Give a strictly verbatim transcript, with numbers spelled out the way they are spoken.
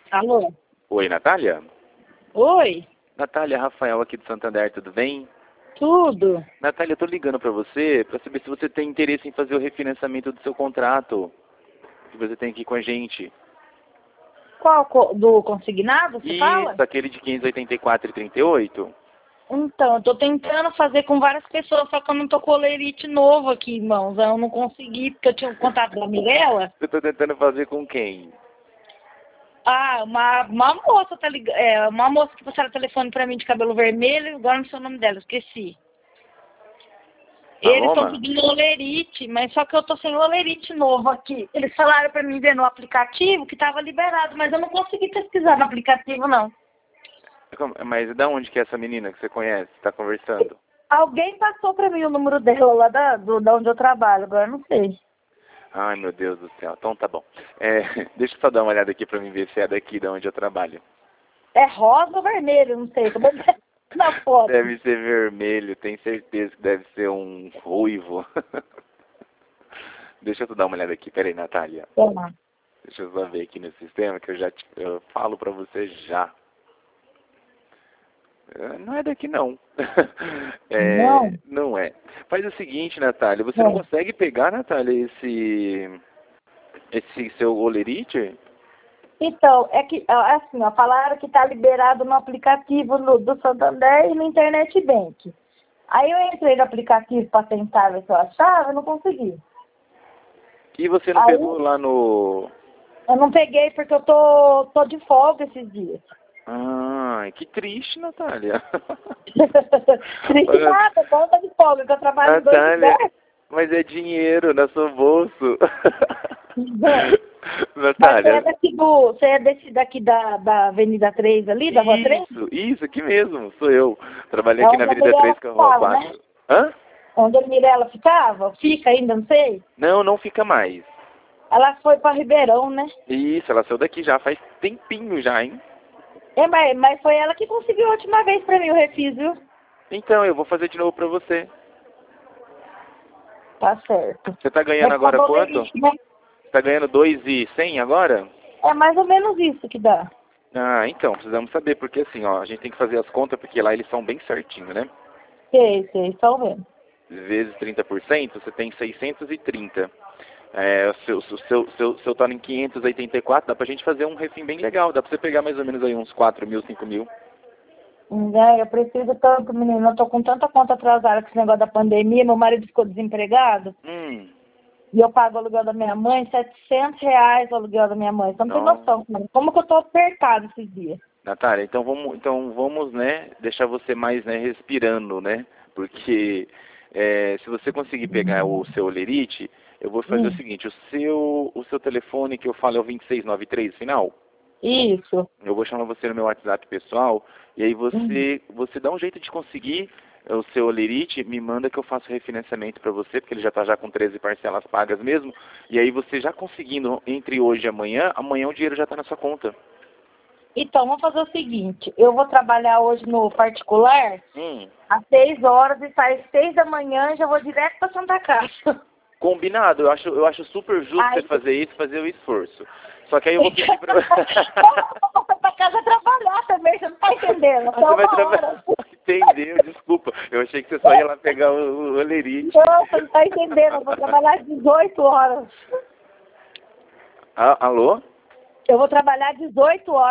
Alô? Oi, Natália? Oi? Natália, Rafael aqui do Santander, tudo bem? Tudo? Natália, eu tô ligando pra você pra saber se você tem interesse em fazer o refinanciamento do seu contrato que você tem aqui com a gente. Qual co- do consignado, você fala? Isso, aquele de quinhentos e oitenta e quatro e trinta e oito? Então, eu tô tentando fazer com várias pessoas, só que eu não tô com olerite novo aqui, irmãos. Eu não consegui, porque eu tinha o contato da Mirella. Você tá tentando fazer com quem? Ah, uma, uma moça tá ligando. É, uma moça que passaram o telefone pra mim de cabelo vermelho, agora não sei o nome dela, esqueci. Eles estão Paloma? pedindo olerite, mas só que eu tô sem olerite novo aqui. Eles falaram pra mim ver no aplicativo que tava liberado, mas eu não consegui pesquisar no aplicativo, não. Como- Mas da onde que é essa menina que você conhece, tá conversando? Alguém passou pra mim o número dela lá da, do, da onde eu trabalho, agora eu não sei. Ai, meu Deus do céu. Então tá bom. É, deixa eu só dar uma olhada aqui pra mim ver se é daqui da onde eu trabalho. É rosa ou vermelho, não sei. Como é que é na foto? Deve ser vermelho, tenho certeza que deve ser um ruivo. Deixa eu dar uma olhada aqui, peraí, Natália. Toma. Deixa eu só ver aqui no sistema que eu já te, eu falo pra você já. É, não é daqui não. É, Não? não é. Faz o seguinte, Natália, você não Não. consegue pegar, Natália, esse esse seu olerite? Então, é que, ó, assim, ó, falaram que tá liberado no aplicativo no- do Santander e no Internet Bank. Aí eu entrei no aplicativo para tentar ver se eu achava, eu não consegui. E você não Aí pegou lá no... eu não peguei porque eu tô, tô de folga esses dias. Ah, que triste, Natália. Triste Olha, nada, conta de folga, que eu trabalho em dois Natália, lugares. mas é dinheiro no seu bolso. Mas você é Natália, daqui do. Você é desse daqui da, da Avenida três ali, da Rua três? isso, isso aqui mesmo, sou eu. Trabalhei É aqui na onde a Avenida Mirella três com a Rua ficava, né? quatro. Hã? Onde a Mirella ficava? Fica ainda, não sei. Não, não fica mais. Ela foi pra Ribeirão, né? Isso, ela saiu daqui já faz tempinho já, hein? É, mas, mas foi ela que conseguiu a última vez pra mim o refis, viu? Então, eu vou fazer de novo pra você. Tá certo. Você tá ganhando Mas agora acabou quanto? lixo, né? Você tá ganhando dois mil e cem agora? É mais ou menos isso que dá. Ah, então, precisamos saber, porque assim, ó, a gente tem que fazer as contas, porque lá eles são bem certinho, né? Sei, sei, só vendo. Vezes trinta por cento, você tem seiscentos e trinta. É, o seu, o seu, seu, seu tá em quinhentos e oitenta e quatro, dá pra gente fazer um refim bem legal, dá pra você pegar mais ou menos aí uns quatro mil, cinco mil. É, eu preciso tanto, menino. Eu tô com tanta conta atrasada com esse negócio da pandemia. Meu marido ficou desempregado. Hum, E eu pago o aluguel da minha mãe, setecentos reais o aluguel da minha mãe. Você não tem não. noção, cara. Como que eu tô apertado esses dias? Natália, então vamos, então vamos, né, deixar você mais, né, respirando, né? Porque é, se você conseguir pegar o seu olerite, eu vou fazer o Hum, seguinte, o seu, o seu telefone que eu falo é o vinte e seis noventa e três final? isso. Eu vou chamar você no meu WhatsApp pessoal e aí Hum. você, você dá um jeito de conseguir o seu olerite, me manda que eu faço refinanciamento para você, porque ele já está já com treze parcelas pagas mesmo, e aí você já conseguindo entre hoje e amanhã, amanhã o dinheiro já está na sua conta. Então, vamos fazer o seguinte. Eu vou trabalhar hoje no particular Hum. às seis horas e saio às seis da manhã e já vou direto pra Santa Casa. Combinado, eu acho, eu acho super justo Ai, você fazer isso, fazer o esforço. Só que aí eu vou pedir pra... eu vou pra casa trabalhar também, você não tá entendendo? Ah, Só você vai uma hora. trabalhar. Entendeu, desculpa. Eu achei que você só ia lá pegar o, o olerite. Não, você não tá entendendo. Eu vou trabalhar às dezoito horas. Ah, alô? Eu vou trabalhar às dezoito horas.